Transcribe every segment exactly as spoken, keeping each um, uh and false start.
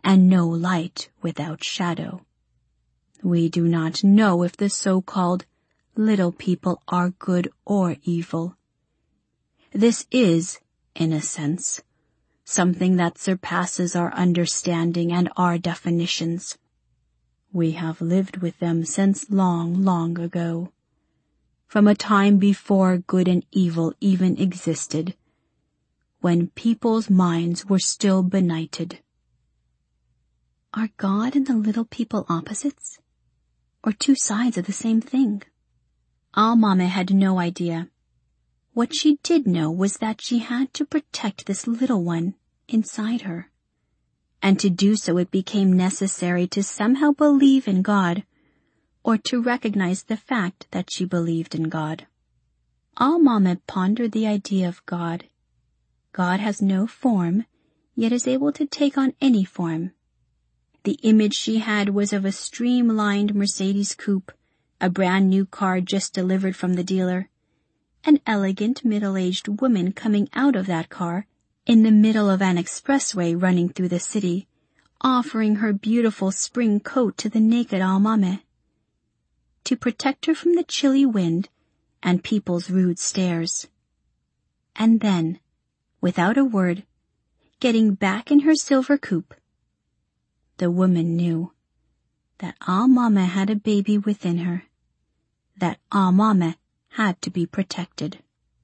and no light without shadow. We do not know if the so-called little people are good or evil. This is, in a sense, something that surpasses our understanding and our definitions. We have lived with them since long, long ago, from a time before good and evil even existed, when people's minds were still benighted. Are God and the little people opposites, or two sides of the same thing? Al-Mame had no idea. What she did know was that she had to protect this little one inside her. And to do so it became necessary to somehow believe in God, or to recognize the fact that she believed in God. Al-Mame pondered the idea of God. God has no form, yet is able to take on any form. The image she had was of a streamlined Mercedes coupe, a brand new car just delivered from the dealer. An elegant middle-aged woman coming out of that car in the middle of an expressway running through the city, offering her beautiful spring coat to the naked Al-Mame, to protect her from the chilly wind and people's rude stares. And then, without a word, getting back in her silver coupe, the woman knew that Al-Mame had a baby within her, that Al-Mame had to be protected.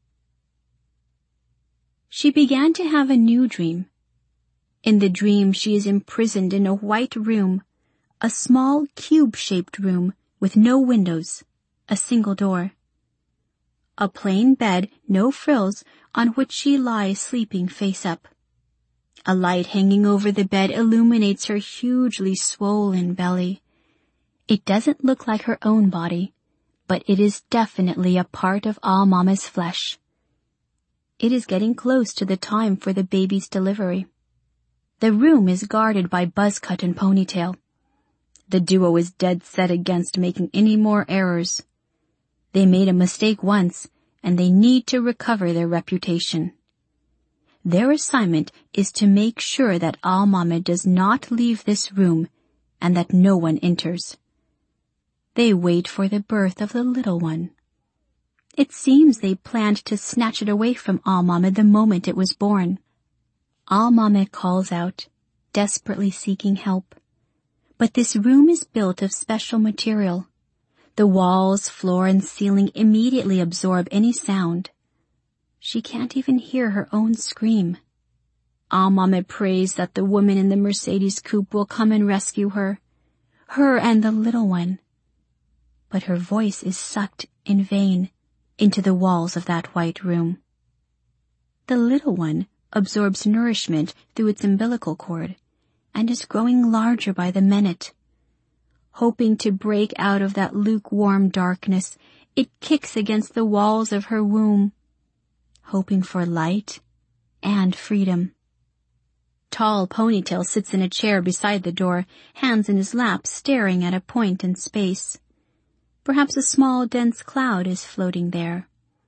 She began to have a new dream. In the dream she is imprisoned in a white room, a small cube-shaped room with no windows, a single door. A plain bed, no frills, on which she lies sleeping face up. A light hanging over the bed illuminates her hugely swollen belly. It doesn't look like her own body, but it is definitely a part of Al-Mame's flesh. It is getting close to the time for the baby's delivery. The room is guarded by Buzzcut and Ponytail. The duo is dead set against making any more errors. They made a mistake once, and they need to recover their reputation. Their assignment is to make sure that Al-Mame does not leave this room and that no one enters. They wait for the birth of the little one. It seems they planned to snatch it away from Al-Mame the moment it was born. Al-Mame calls out, desperately seeking help. But this room is built of special material. The walls, floor, and ceiling immediately absorb any sound. She can't even hear her own scream. Al-Mame prays that the woman in the Mercedes coupe will come and rescue her, her and the little one. But her voice is sucked in vain into the walls of that white room. The little one absorbs nourishment through its umbilical cord and is growing larger by the minute. Hoping to break out of that lukewarm darkness, it kicks against the walls of her womb, hoping for light and freedom. Tall Ponytail sits in a chair beside the door, hands in his lap, staring at a point in space. Perhaps a small, dense cloud is floating there.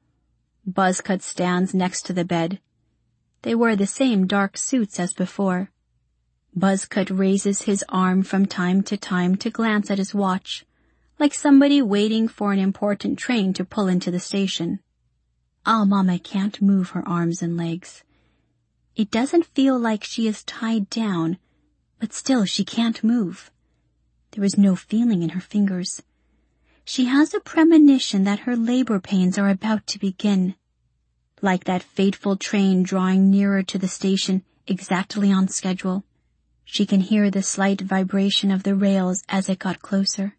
Buzzcut stands next to the bed. They wear the same dark suits as before. Buzzcut raises his arm from time to time to glance at his watch, like somebody waiting for an important train to pull into the station. Al-Mame can't move her arms and legs. It doesn't feel like she is tied down, but still she can't move. There is no feeling in her fingers. She has a premonition that her labor pains are about to begin. Like that fateful train drawing nearer to the station, exactly on schedule, she can hear the slight vibration of the rails as it got closer.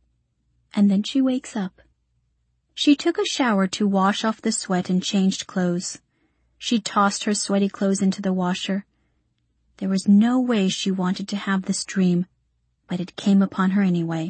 And then she wakes up. She took a shower to wash off the sweat and changed clothes. She tossed her sweaty clothes into the washer. There was no way she wanted to have this dream, but it came upon her anyway.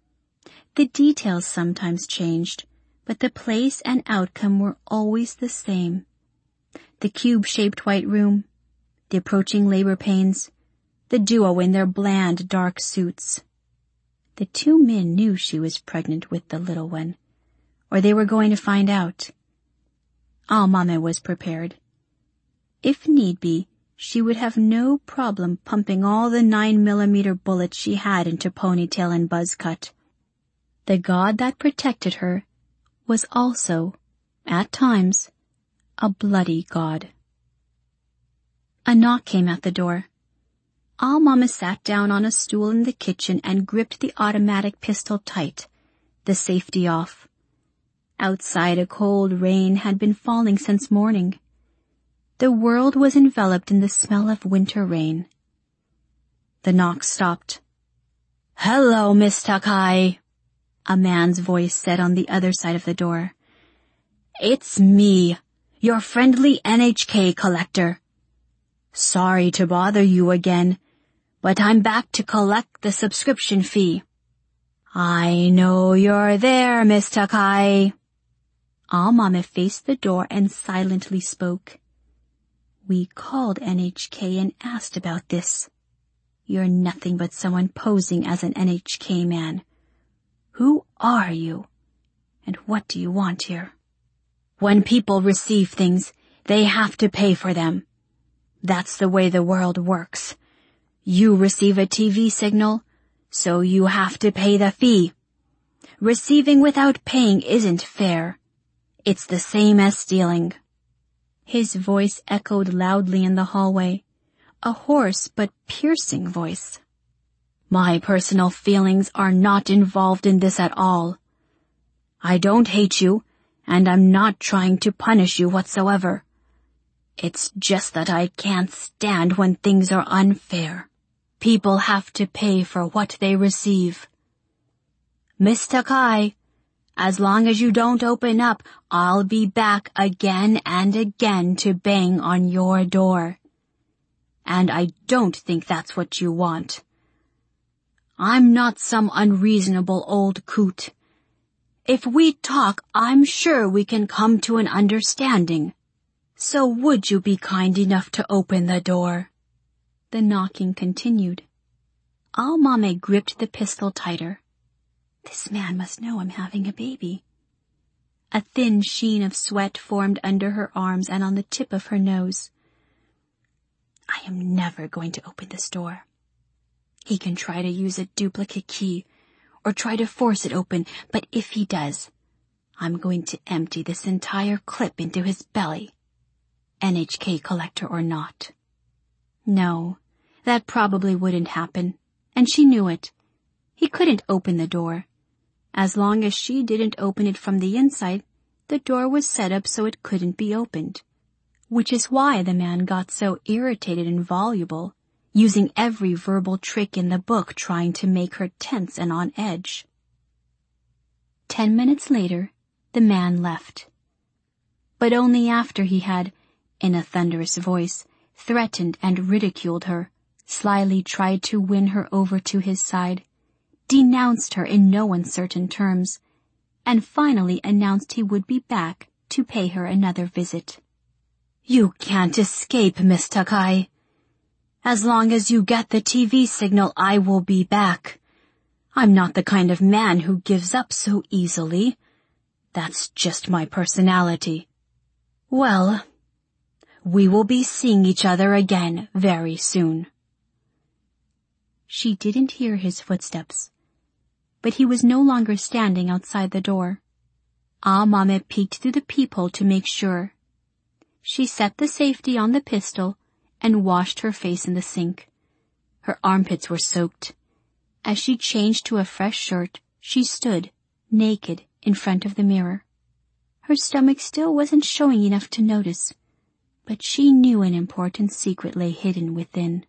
The details sometimes changed, but the place and outcome were always the same. The cube-shaped white room, the approaching labor pains, the duo in their bland, dark suits. The two men knew she was pregnant with the little one, or they were going to find out. Al-Mame was prepared. If need be, she would have no problem pumping all the nine millimeter bullets she had into Ponytail and Buzzcut. The God that protected her was also, at times, a bloody God. A knock came at the door. All Mama sat down on a stool in the kitchen and gripped the automatic pistol tight, the safety off. Outside, a cold rain had been falling since morning. The world was enveloped in the smell of winter rain. The knock stopped. "Hello, Miss Takai," a man's voice said on the other side of the door. "It's me, your friendly N H K collector. Sorry to bother you again, but I'm back to collect the subscription fee." "I know you're there, Miss Takai." All-Mama faced the door and silently spoke. "We called N H K and asked about this. You're nothing but someone posing as an N H K man. Who are you? And what do you want here?" "When people receive things, they have to pay for them. That's the way the world works. You receive a T V signal, so you have to pay the fee. Receiving without paying isn't fair. It's the same as stealing." His voice echoed loudly in the hallway, a hoarse but piercing voice. "My personal feelings are not involved in this at all. I don't hate you, and I'm not trying to punish you whatsoever. It's just that I can't stand when things are unfair. People have to pay for what they receive. Miss Takai, as long as you don't open up, I'll be back again and again to bang on your door. And I don't think that's what you want. I'm not some unreasonable old coot. If we talk, I'm sure we can come to an understanding. So would you be kind enough to open the door?" The knocking continued. All-Mama gripped the pistol tighter. This man must know I'm having a baby. A thin sheen of sweat formed under her arms and on the tip of her nose. "I am never going to open this door. He can try to use a duplicate key or try to force it open, but if he does, I'm going to empty this entire clip into his belly, N H K collector or not." No, that probably wouldn't happen, and she knew it. He couldn't open the door. As long as she didn't open it from the inside, the door was set up so it couldn't be opened, which is why the man got so irritated and voluble, using every verbal trick in the book trying to make her tense and on edge. Ten minutes later, the man left. But only after he had, in a thunderous voice, threatened and ridiculed her, slyly tried to win her over to his side, denounced her in no uncertain terms, and finally announced he would be back to pay her another visit. "You can't escape, Miss Takai. As long as you get the T V signal, I will be back. I'm not the kind of man who gives up so easily. That's just my personality. Well, we will be seeing each other again very soon." She didn't hear his footsteps, but he was no longer standing outside the door. All-Mama peeked through the peephole to make sure. She set the safety on the pistol and washed her face in the sink. Her armpits were soaked. As she changed to a fresh shirt, she stood, naked, in front of the mirror. Her stomach still wasn't showing enough to notice, but she knew an important secret lay hidden within.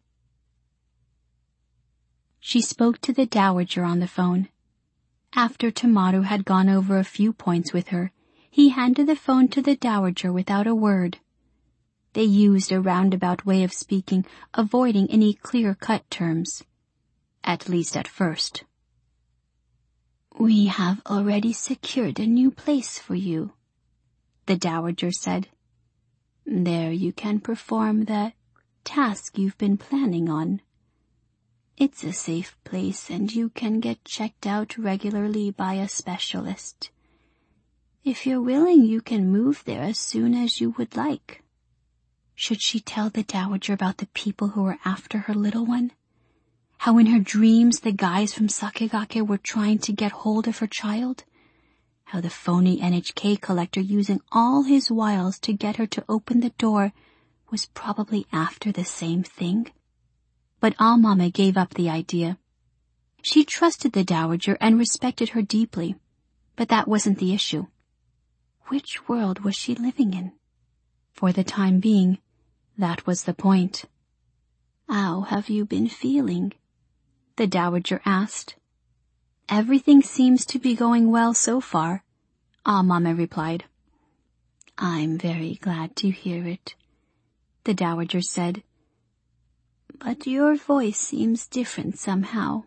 She spoke to the Dowager on the phone. After Tamaru had gone over a few points with her, he handed the phone to the Dowager without a word. They used a roundabout way of speaking, avoiding any clear-cut terms. At least at first. "We have already secured a new place for you," the Dowager said. "There you can perform the task you've been planning on. It's a safe place and you can get checked out regularly by a specialist. If you're willing, you can move there as soon as you would like." Should she tell the dowager about the people who were after her little one? How in her dreams the guys from Sakigake were trying to get hold of her child? How the phony N H K collector, using all his wiles to get her to open the door, was probably after the same thing? But All-Mama gave up the idea. She trusted the dowager and respected her deeply, but that wasn't the issue. Which world was she living in? For the time being, that was the point. "How have you been feeling?" the dowager asked. "Everything seems to be going well so far," All-Mama replied. "I'm very glad to hear it," the dowager said. "But your voice seems different somehow.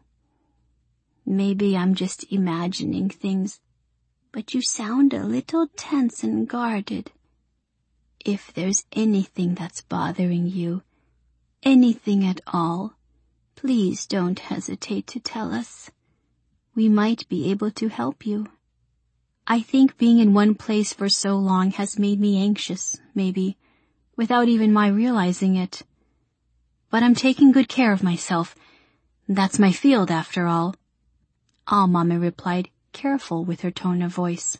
Maybe I'm just imagining things, but you sound a little tense and guarded. If there's anything that's bothering you, anything at all, please don't hesitate to tell us. We might be able to help you. I think being in one place for so long has made me anxious, maybe, without even my realizing it. But I'm taking good care of myself. That's my field, after all," All-Mama replied, careful with her tone of voice.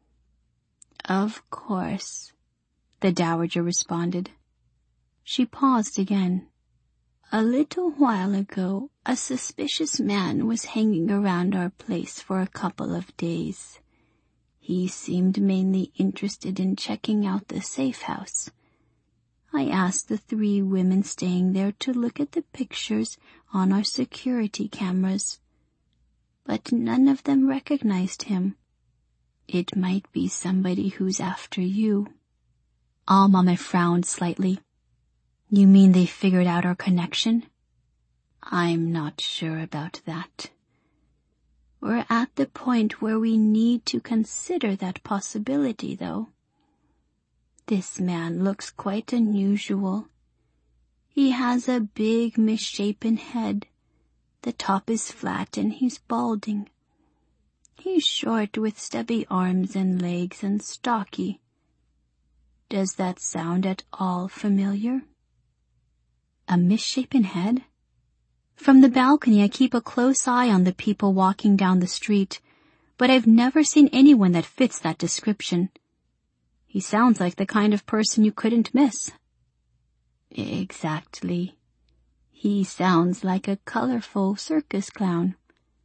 "Of course," the dowager responded. She paused again. "A little while ago, a suspicious man was hanging around our place for a couple of days. He seemed mainly interested in checking out the safe house. I asked the three women staying there to look at the pictures on our security cameras, but none of them recognized him. It might be somebody who's after you." All-Mama frowned slightly. "You mean they figured out our connection?" "I'm not sure about that. We're at the point where we need to consider that possibility, though. This man looks quite unusual. He has a big misshapen head. The top is flat and he's balding. He's short with stubby arms and legs and stocky. Does that sound at all familiar?" A misshapen head? From the balcony I keep a close eye on the people walking down the street, but I've never seen anyone that fits that description. He sounds like the kind of person you couldn't miss. Exactly. He sounds like a colorful circus clown.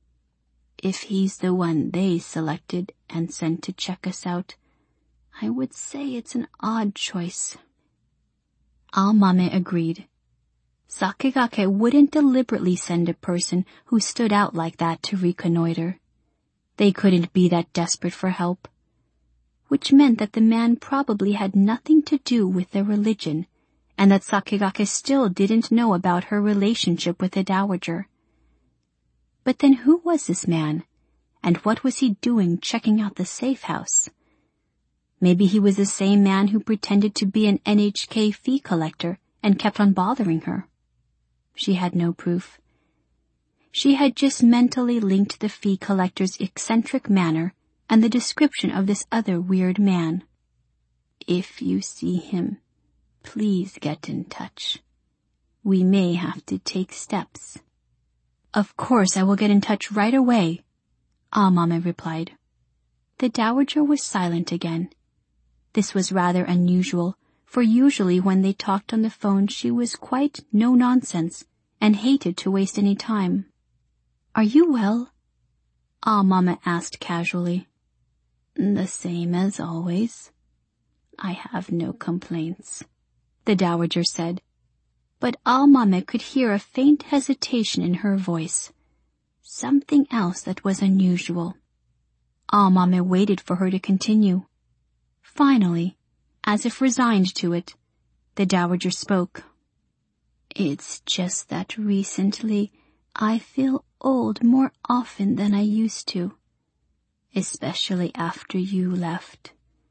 If he's the one they selected and sent to check us out, I would say it's an odd choice. All-Mama agreed. Sakigake wouldn't deliberately send a person who stood out like that to reconnoiter. They couldn't be that desperate for help. Which meant that the man probably had nothing to do with their religion, and that Sakigake still didn't know about her relationship with the dowager. But then who was this man, and what was he doing checking out the safe house? Maybe he was the same man who pretended to be an N H K fee collector and kept on bothering her. She had no proof. She had just mentally linked the fee collector's eccentric manner and the description of this other weird man. If you see him, please get in touch. We may have to take steps. Of course I will get in touch right away, All-Mama replied. The dowager was silent again. This was rather unusual, for usually when they talked on the phone she was quite no-nonsense and hated to waste any time. Are you well? All-Mama asked casually. The same as always. I have no complaints, the dowager said, but All-Mama could hear a faint hesitation in her voice. Something else that was unusual. All-Mama waited for her to continue. Finally, as if resigned to it, the dowager spoke. It's just that recently I feel old more often than I used to, especially after you left.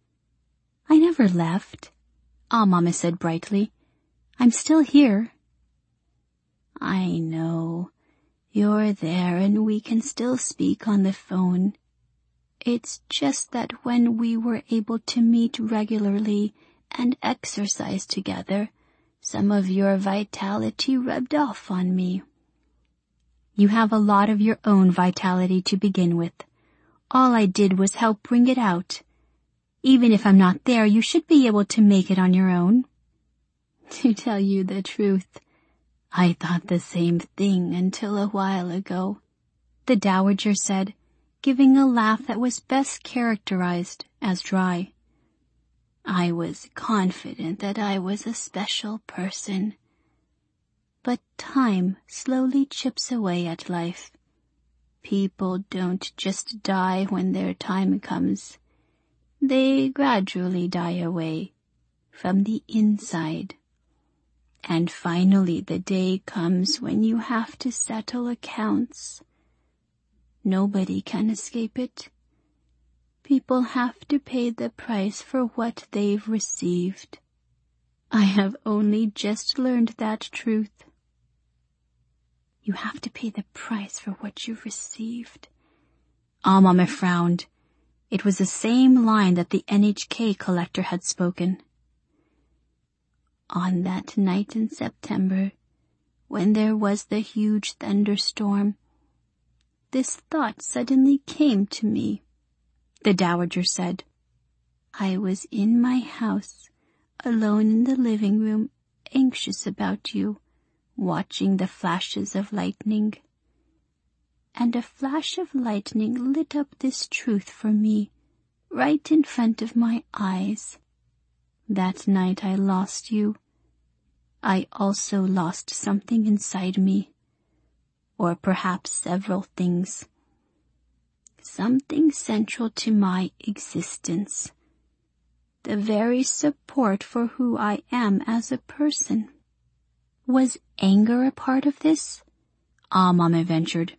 I never left, All-Mama said brightly. I'm still here. I know. You're there and we can still speak on the phone. It's just that when we were able to meet regularly and exercise together, Some of your vitality rubbed off on me. You have a lot of your own vitality to begin with. All I did was help bring it out. Even if I'm not there, you should be able to make it on your own. To tell you the truth, I thought the same thing until a while ago, the Dowager said, giving a laugh that was best characterized as dry. I was confident that I was a special person. But time slowly chips away at life. People don't just die when their time comes. They gradually die away from the inside. And finally the day comes when you have to settle accounts. Nobody can escape it. People have to pay the price for what they've received. I have only just learned that truth. You have to pay the price for what you've received. Amame frowned. It was the same line that the N H K collector had spoken. On that night in September, when there was the huge thunderstorm, this thought suddenly came to me, the Dowager said. I was in my house, alone in the living room, anxious about you, watching the flashes of lightning. And a flash of lightning lit up this truth for me, right in front of my eyes. That night I lost you. I also lost something inside me, or perhaps several things. Something central to my existence. The very support for who I am as a person. Was anger a part of this? Amame ventured.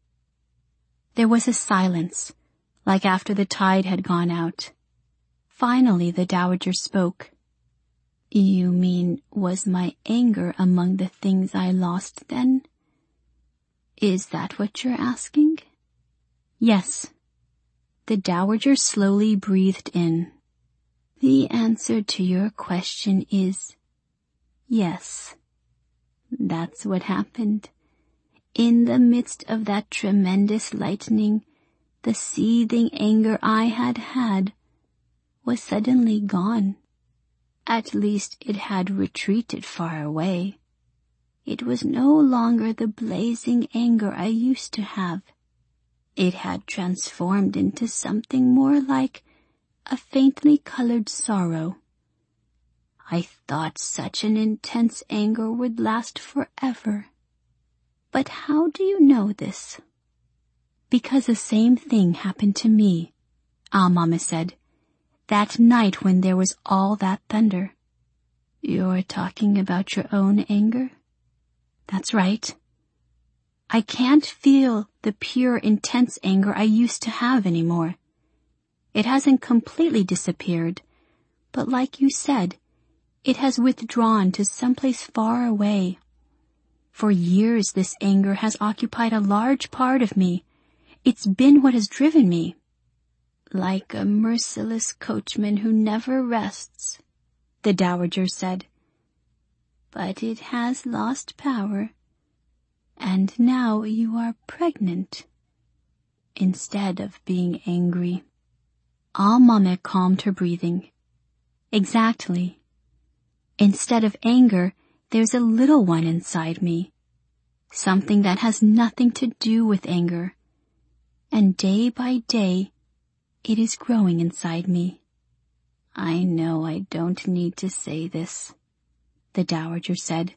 There was a silence, like after the tide had gone out. Finally the Dowager spoke. You mean, was my anger among the things I lost then? Is that what you're asking? Yes. The Dowager slowly breathed in. The answer to your question is yes. That's what happened. In the midst of that tremendous lightning, the seething anger I had had was suddenly gone. At least it had retreated far away. It was no longer the blazing anger I used to have. It had transformed into something more like a faintly colored sorrow. I thought such an intense anger would last forever. But how do you know this? Because the same thing happened to me, Amame said. That night when there was all that thunder. You're talking about your own anger? That's right. I can't feel the pure, intense anger I used to have anymore. It hasn't completely disappeared, but like you said, it has withdrawn to someplace far away. For years this anger has occupied a large part of me. It's been what has driven me. Like a merciless coachman who never rests, the Dowager said. But it has lost power, and now you are pregnant, instead of being angry. Amame calmed her breathing. Exactly. Instead of anger, there's a little one inside me. Something that has nothing to do with anger. And day by day, it is growing inside me. I know I don't need to say this, the Dowager said,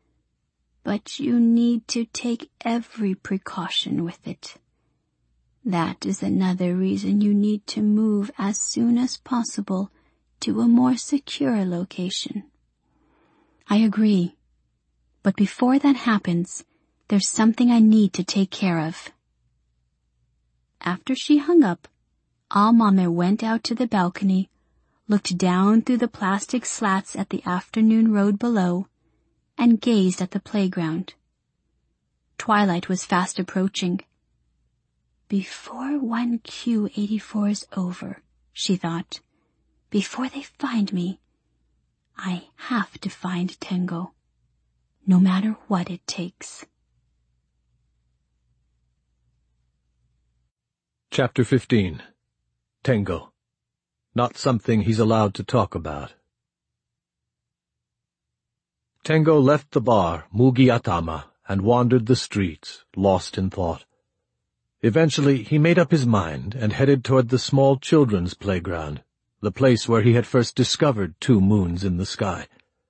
but you need to take every precaution with it. That is another reason you need to move as soon as possible to a more secure location. I agree, but before that happens, there's something I need to take care of. After she hung up, Amame went out to the balcony, looked down through the plastic slats at the afternoon road below, and gazed at the playground. Twilight was fast approaching. Before one Q eighty-four is over, she thought, before they find me, I have to find Tengo, no matter what it takes. Chapter fifteen. Tengo. Not something he's allowed to talk about. Tengo left the bar, Mugiatama, and wandered the streets, lost in thought. Eventually he made up his mind and headed toward the small children's playground, the place where he had first discovered two moons in the sky.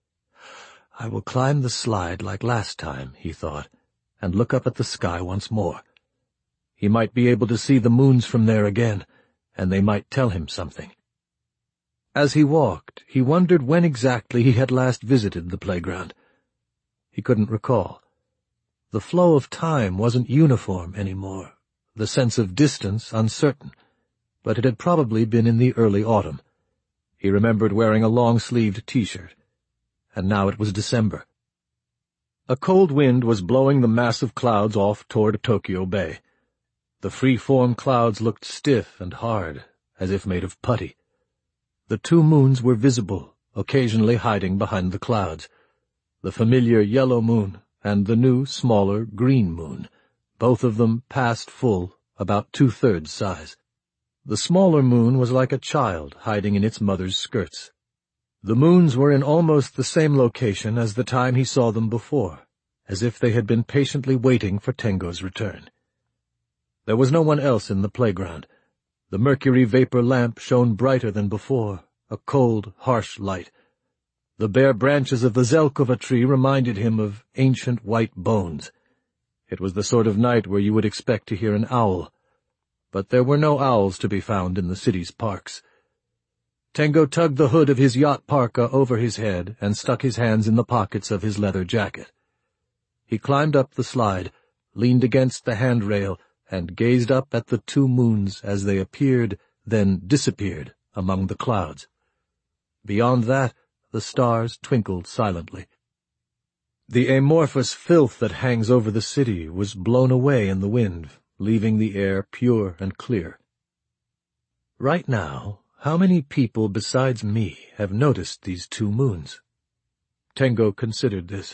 I will climb the slide like last time, he thought, and look up at the sky once more. He might be able to see the moons from there again, and they might tell him something. As he walked, he wondered when exactly he had last visited the playground. He couldn't recall. The flow of time wasn't uniform anymore, the sense of distance uncertain, but it had probably been in the early autumn. He remembered wearing a long-sleeved T-shirt, and now it was December. A cold wind was blowing the mass of clouds off toward Tokyo Bay. The free-form clouds looked stiff and hard, as if made of putty. The two moons were visible, occasionally hiding behind the clouds. The familiar yellow moon and the new, smaller, green moon, both of them past full, about two-thirds size. The smaller moon was like a child hiding in its mother's skirts. The moons were in almost the same location as the time he saw them before, as if they had been patiently waiting for Tengo's return. There was no one else in the playground. The mercury vapor lamp shone brighter than before, a cold, harsh light. The bare branches of the Zelkova tree reminded him of ancient white bones. It was the sort of night where you would expect to hear an owl. But there were no owls to be found in the city's parks. Tengo tugged the hood of his yacht parka over his head and stuck his hands in the pockets of his leather jacket. He climbed up the slide, leaned against the handrail, and gazed up at the two moons as they appeared, then disappeared among the clouds. Beyond that, the stars twinkled silently. The amorphous filth that hangs over the city was blown away in the wind, leaving the air pure and clear. Right now, how many people besides me have noticed these two moons? Tengo considered this.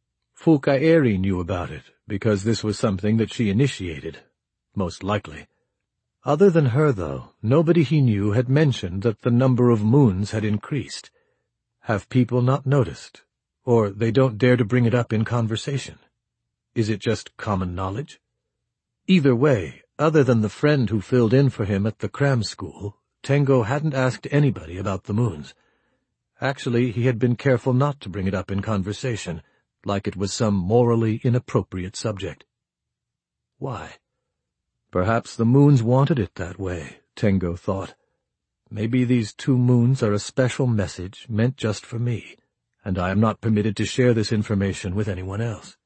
Fukaeri knew about it, because this was something that she initiated. Most likely. Other than her, though, nobody he knew had mentioned that the number of moons had increased. Have people not noticed? Or they don't dare to bring it up in conversation? Is it just common knowledge? Either way, other than the friend who filled in for him at the cram school, Tengo hadn't asked anybody about the moons. Actually, he had been careful not to bring it up in conversation, like it was some morally inappropriate subject. Why? Perhaps the moons wanted it that way, Tengo thought. Maybe these two moons are a special message meant just for me, and I am not permitted to share this information with anyone else.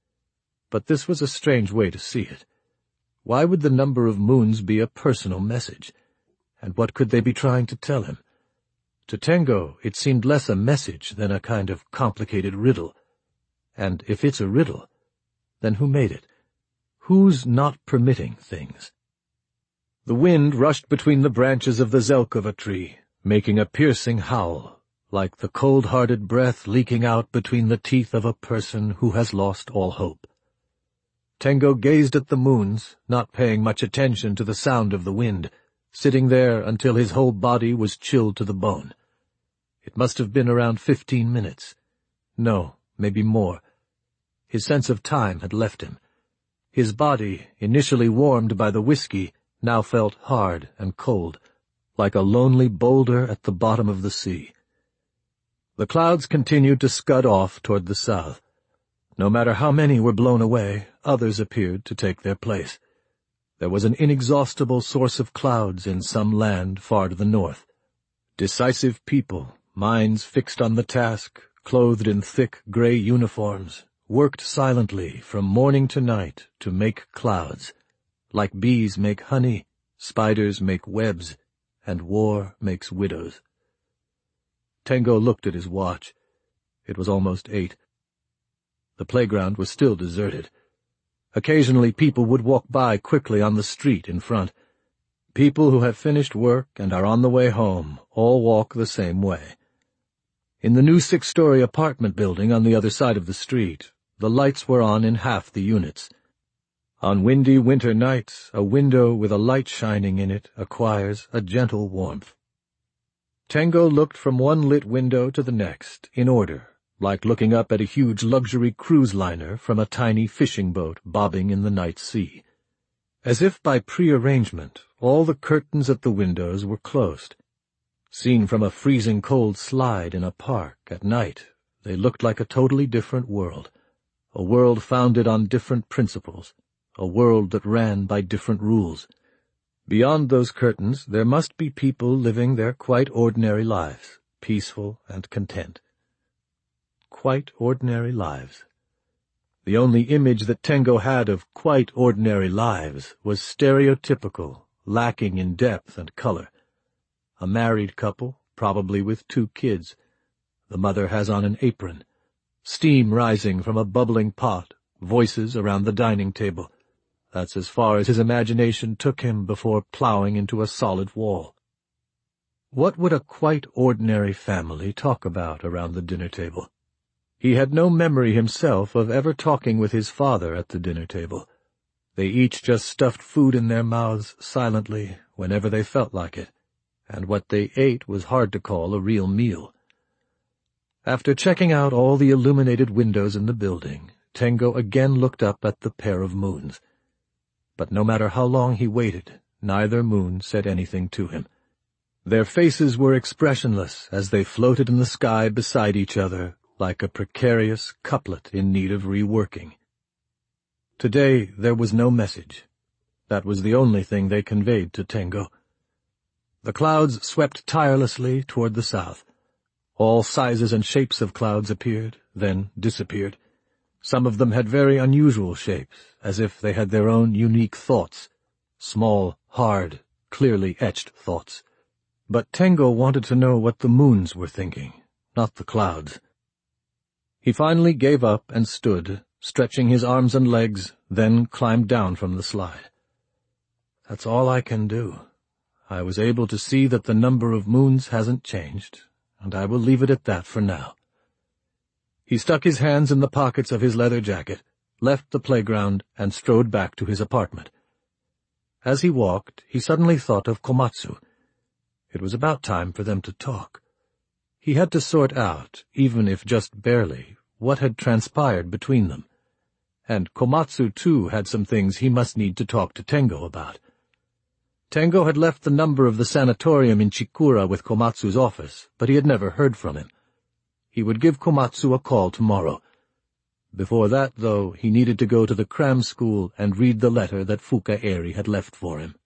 But this was a strange way to see it. Why would the number of moons be a personal message? And what could they be trying to tell him? To Tengo, it seemed less a message than a kind of complicated riddle. And if it's a riddle, then who made it? Who's not permitting things? The wind rushed between the branches of the Zelkova tree, making a piercing howl, like the cold-hearted breath leaking out between the teeth of a person who has lost all hope. Tengo gazed at the moons, not paying much attention to the sound of the wind, sitting there until his whole body was chilled to the bone. It must have been around fifteen minutes. No, maybe more. His sense of time had left him. His body, initially warmed by the whiskey, now felt hard and cold, like a lonely boulder at the bottom of the sea. The clouds continued to scud off toward the south. No matter how many were blown away, others appeared to take their place. There was an inexhaustible source of clouds in some land far to the north. Decisive people, minds fixed on the task, clothed in thick gray uniforms, worked silently from morning to night to make clouds. Like bees make honey, spiders make webs, and war makes widows. Tengo looked at his watch. It was almost eight. The playground was still deserted. Occasionally people would walk by quickly on the street in front. People who have finished work and are on the way home all walk the same way. In the new six-story apartment building on the other side of the street, the lights were on in half the units. On windy winter nights, a window with a light shining in it acquires a gentle warmth. Tengo looked from one lit window to the next, in order, like looking up at a huge luxury cruise liner from a tiny fishing boat bobbing in the night sea. As if by prearrangement, all the curtains at the windows were closed. Seen from a freezing cold slide in a park at night, they looked like a totally different world, a world founded on different principles, a world that ran by different rules. Beyond those curtains there must be people living their quite ordinary lives, peaceful and content. Quite ordinary lives. The only image that Tengo had of quite ordinary lives was stereotypical, lacking in depth and color. A married couple, probably with two kids. The mother has on an apron. Steam rising from a bubbling pot, voices around the dining table. That's as far as his imagination took him before plowing into a solid wall. What would a quite ordinary family talk about around the dinner table? He had no memory himself of ever talking with his father at the dinner table. They each just stuffed food in their mouths silently whenever they felt like it, and what they ate was hard to call a real meal. After checking out all the illuminated windows in the building, Tengo again looked up at the pair of moons. But no matter how long he waited, neither moon said anything to him. Their faces were expressionless as they floated in the sky beside each other, like a precarious couplet in need of reworking. Today there was no message. That was the only thing they conveyed to Tengo. The clouds swept tirelessly toward the south. All sizes and shapes of clouds appeared, then disappeared. Some of them had very unusual shapes, as if they had their own unique thoughts, small, hard, clearly etched thoughts. But Tengo wanted to know what the moons were thinking, not the clouds. He finally gave up and stood, stretching his arms and legs, then climbed down from the slide. That's all I can do. I was able to see that the number of moons hasn't changed, and I will leave it at that for now. He stuck his hands in the pockets of his leather jacket, left the playground, and strode back to his apartment. As he walked, he suddenly thought of Komatsu. It was about time for them to talk. He had to sort out, even if just barely, what had transpired between them. And Komatsu, too, had some things he must need to talk to Tengo about. Tengo had left the number of the sanatorium in Chikura with Komatsu's office, but he had never heard from him. He would give Komatsu a call tomorrow. Before that, though, he needed to go to the cram school and read the letter that Fuka Eri had left for him.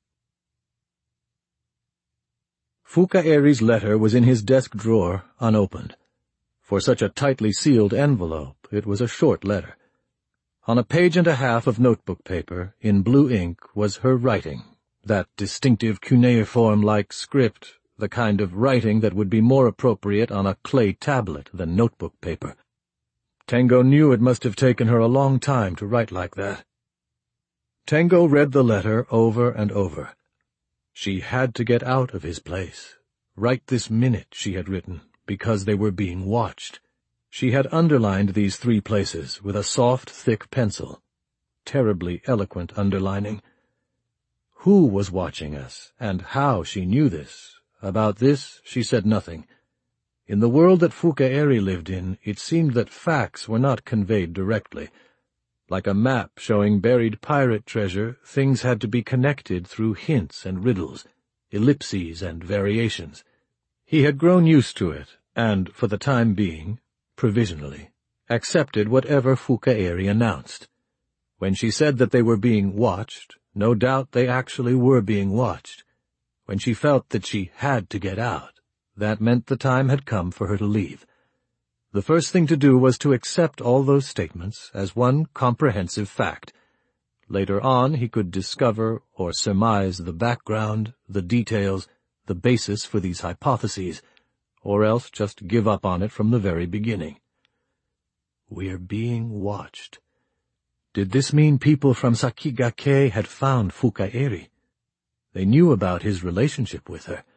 Fuka Eri's letter was in his desk drawer, unopened. For such a tightly sealed envelope, it was a short letter. On a page and a half of notebook paper, in blue ink, was her writing, that distinctive cuneiform-like script, the kind of writing that would be more appropriate on a clay tablet than notebook paper. Tengo knew it must have taken her a long time to write like that. Tengo read the letter over and over. She had to get out of his place. Right this minute, she had written, because they were being watched. She had underlined these three places with a soft, thick pencil. Terribly eloquent underlining. Who was watching us, and how she knew this? About this she said nothing. In the world that Fuka Eri lived in, it seemed that facts were not conveyed directly. Like a map showing buried pirate treasure, things had to be connected through hints and riddles, ellipses and variations. He had grown used to it, and, for the time being, provisionally, accepted whatever Fuka Eri announced. When she said that they were being watched, no doubt they actually were being watched. When she felt that she had to get out, that meant the time had come for her to leave. The first thing to do was to accept all those statements as one comprehensive fact. Later on he could discover or surmise the background, the details, the basis for these hypotheses, or else just give up on it from the very beginning. We're being watched. Did this mean people from Sakigake had found Fuka Eri? They knew about his relationship with her.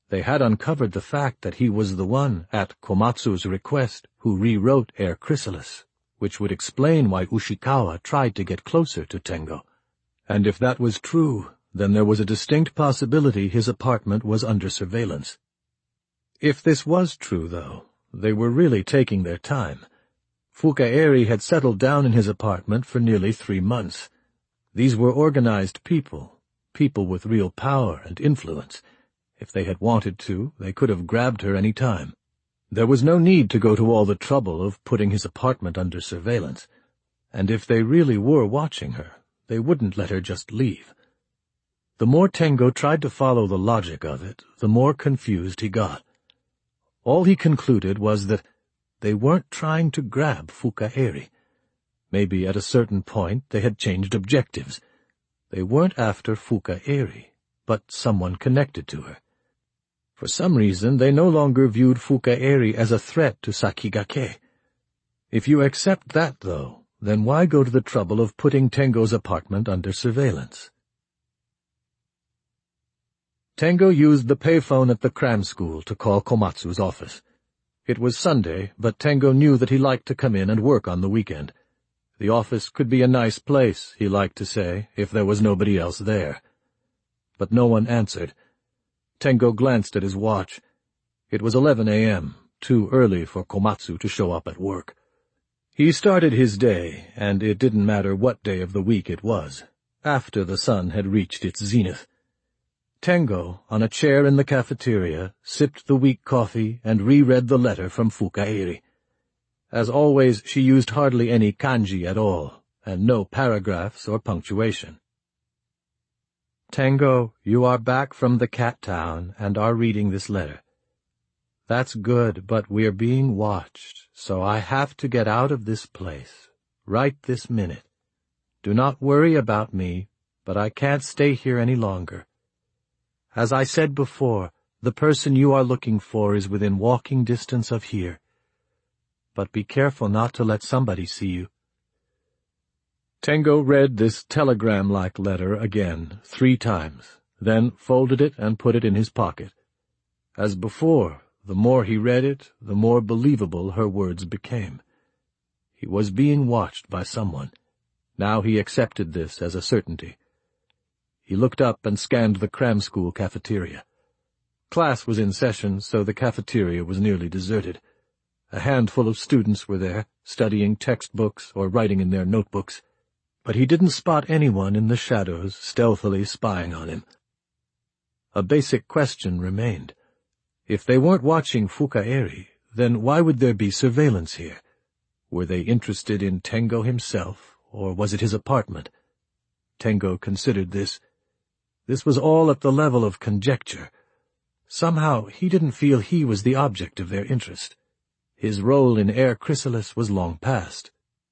They had uncovered the fact that he was the one, at Komatsu's request, who rewrote Air Chrysalis, which would explain why Ushikawa tried to get closer to Tengo. And if that was true, then there was a distinct possibility his apartment was under surveillance. If this was true, though, they were really taking their time. Fukaeri had settled down in his apartment for nearly three months. These were organized people, people with real power and influence. If they had wanted to, they could have grabbed her any time. There was no need to go to all the trouble of putting his apartment under surveillance. And if they really were watching her, they wouldn't let her just leave. The more Tengo tried to follow the logic of it, the more confused he got. All he concluded was that they weren't trying to grab Fukaeri. Maybe at a certain point they had changed objectives. They weren't after Fukaeri, but someone connected to her. For some reason, they no longer viewed Fukaeri as a threat to Sakigake. If you accept that, though, then why go to the trouble of putting Tengo's apartment under surveillance? Tengo used the payphone at the cram school to call Komatsu's office. It was Sunday, but Tengo knew that he liked to come in and work on the weekend. The office could be a nice place, he liked to say, if there was nobody else there. But no one answered. Tengo glanced at his watch. It was eleven a m, too early for Komatsu to show up at work. He started his day, and it didn't matter what day of the week it was, after the sun had reached its zenith. Tengo, on a chair in the cafeteria, sipped the weak coffee and reread the letter from Fukaeri. As always, she used hardly any kanji at all, and no paragraphs or punctuation. Tengo, you are back from the cat town and are reading this letter. That's good, but we're being watched, so I have to get out of this place, right this minute. Do not worry about me, but I can't stay here any longer. As I said before, the person you are looking for is within walking distance of here. But be careful not to let somebody see you. Tengo read this telegram-like letter again, three times, then folded it and put it in his pocket. As before, the more he read it, the more believable her words became. He was being watched by someone. Now he accepted this as a certainty. He looked up and scanned the cram school cafeteria. Class was in session, so the cafeteria was nearly deserted. A handful of students were there, studying textbooks or writing in their notebooks. But he didn't spot anyone in the shadows stealthily spying on him. A basic question remained. If they weren't watching Fukaeri, then why would there be surveillance here? Were they interested in Tengo himself, or was it his apartment? Tengo considered this. This was all at the level of conjecture. Somehow he didn't feel he was the object of their interest. His role in Air Chrysalis was long past.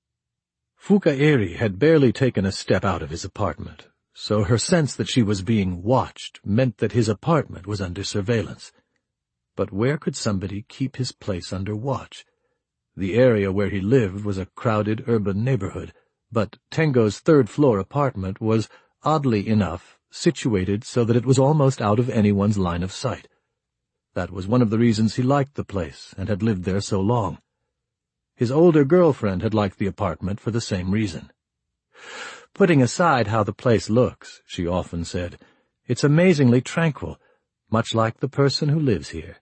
Fukaeri had barely taken a step out of his apartment, so her sense that she was being watched meant that his apartment was under surveillance. But where could somebody keep his place under watch? The area where he lived was a crowded urban neighborhood, but Tengo's third-floor apartment was, oddly enough, situated so that it was almost out of anyone's line of sight. That was one of the reasons he liked the place and had lived there so long. His older girlfriend had liked the apartment for the same reason. Putting aside how the place looks, she often said, it's amazingly tranquil, much like the person who lives here.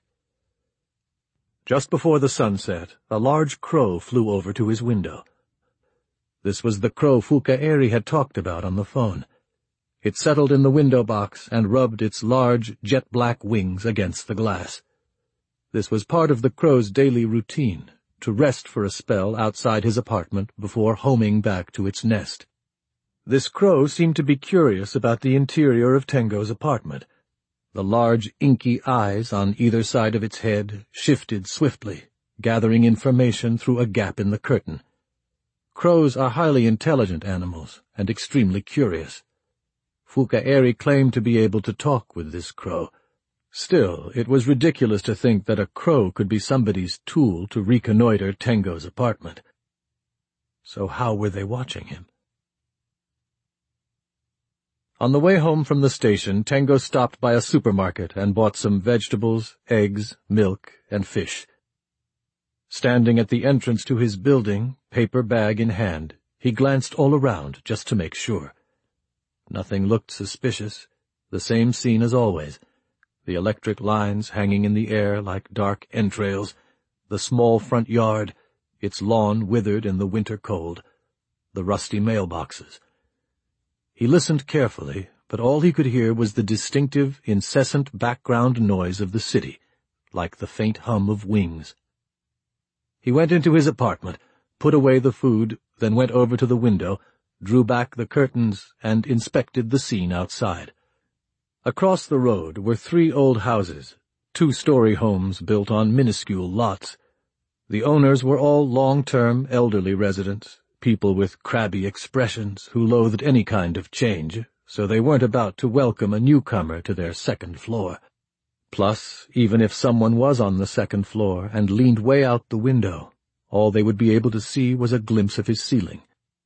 Just before the sun set, a large crow flew over to his window. This was the crow Fukaeri had talked about on the phone. It settled in the window box and rubbed its large, jet-black wings against the glass. This was part of the crow's daily routine, to rest for a spell outside his apartment before homing back to its nest. This crow seemed to be curious about the interior of Tengo's apartment. The large, inky eyes on either side of its head shifted swiftly, gathering information through a gap in the curtain. Crows are highly intelligent animals and extremely curious. Fukaeri claimed to be able to talk with this crow. Still, it was ridiculous to think that a crow could be somebody's tool to reconnoiter Tengo's apartment. So how were they watching him? On the way home from the station, Tengo stopped by a supermarket and bought some vegetables, eggs, milk, and fish. Standing at the entrance to his building, paper bag in hand, he glanced all around just to make sure. Nothing looked suspicious, the same scene as always. The electric lines hanging in the air like dark entrails, the small front yard, its lawn withered in the winter cold, the rusty mailboxes. He listened carefully, but all he could hear was the distinctive, incessant background noise of the city, like the faint hum of wings. He went into his apartment, put away the food, then went over to the window, drew back the curtains, and inspected the scene outside. Across the road were three old houses, two-story homes built on minuscule lots. The owners were all long-term elderly residents, people with crabby expressions who loathed any kind of change, so they weren't about to welcome a newcomer to their second floor. Plus, even if someone was on the second floor and leaned way out the window, all they would be able to see was a glimpse of his ceiling.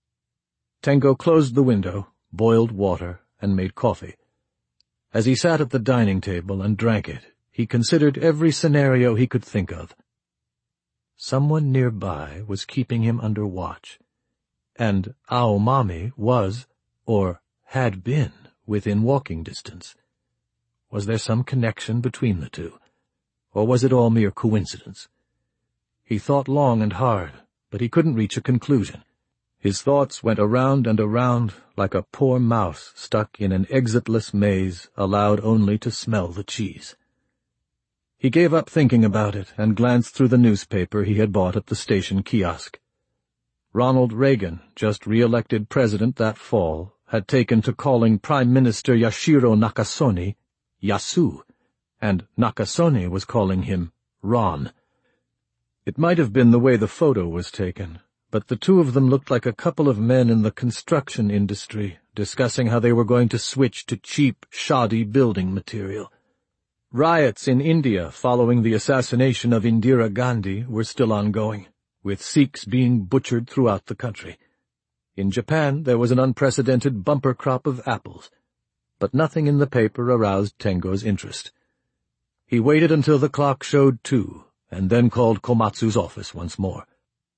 Tengo closed the window, boiled water, and made coffee. As he sat at the dining table and drank it, he considered every scenario he could think of. Someone nearby was keeping him under watch, and Aomami was, or had been, within walking distance. Was there some connection between the two, or was it all mere coincidence? He thought long and hard, but he couldn't reach a conclusion. His thoughts went around and around like a poor mouse stuck in an exitless maze, allowed only to smell the cheese. He gave up thinking about it and glanced through the newspaper he had bought at the station kiosk. Ronald Reagan, just re-elected president that fall, had taken to calling Prime Minister Yashiro Nakasone Yasu, and Nakasone was calling him Ron. It might have been the way the photo was taken, but the two of them looked like a couple of men in the construction industry discussing how they were going to switch to cheap, shoddy building material. Riots in India following the assassination of Indira Gandhi were still ongoing, with Sikhs being butchered throughout the country. In Japan there was an unprecedented bumper crop of apples, but nothing in the paper aroused Tengo's interest. He waited until the clock showed two, and then called Komatsu's office once more.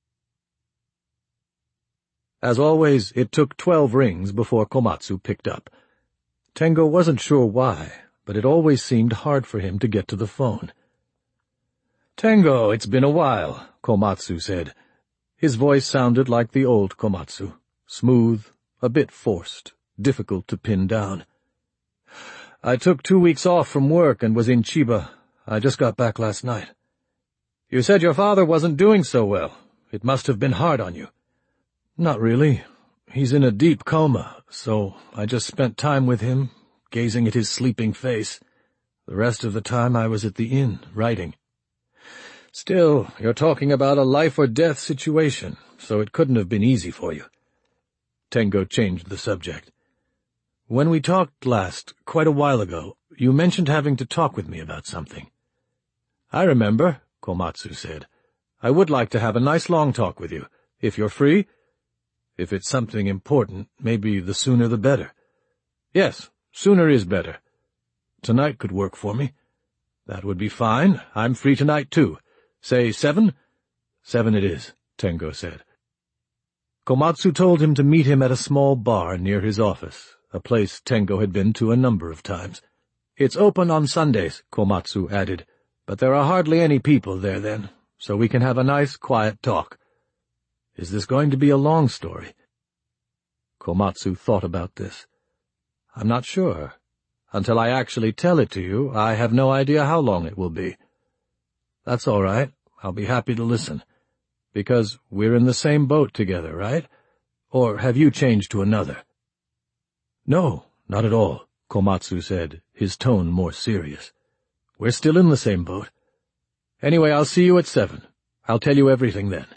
As always, it took twelve rings before Komatsu picked up. Tengo wasn't sure why, but it always seemed hard for him to get to the phone. "Tengo, it's been a while," Komatsu said. His voice sounded like the old Komatsu, smooth, a bit forced, difficult to pin down. "I took two weeks off from work and was in Chiba. I just got back last night. You said your father wasn't doing so well. It must have been hard on you." "Not really. He's in a deep coma, so I just spent time with him, gazing at his sleeping face. The rest of the time I was at the inn, writing." "Still, you're talking about a life-or-death situation, so it couldn't have been easy for you." Tengo changed the subject. "When we talked last, quite a while ago, you mentioned having to talk with me about something." "I remember," Komatsu said. "I would like to have a nice long talk with you, if you're free. If it's something important, maybe the sooner the better." "Yes, sooner is better. Tonight could work for me." "That would be fine. I'm free tonight, too. Say seven?" "Seven it is," Tengo said. Komatsu told him to meet him at a small bar near his office, a place Tengo had been to a number of times. "It's open on Sundays," Komatsu added, "but there are hardly any people there then, so we can have a nice, quiet talk." "Is this going to be a long story?" Komatsu thought about this. "I'm not sure. Until I actually tell it to you, I have no idea how long it will be." "That's all right. I'll be happy to listen. Because we're in the same boat together, right? Or have you changed to another?" "No, not at all," Komatsu said, his tone more serious. "We're still in the same boat. Anyway, I'll see you at seven. I'll tell you everything then."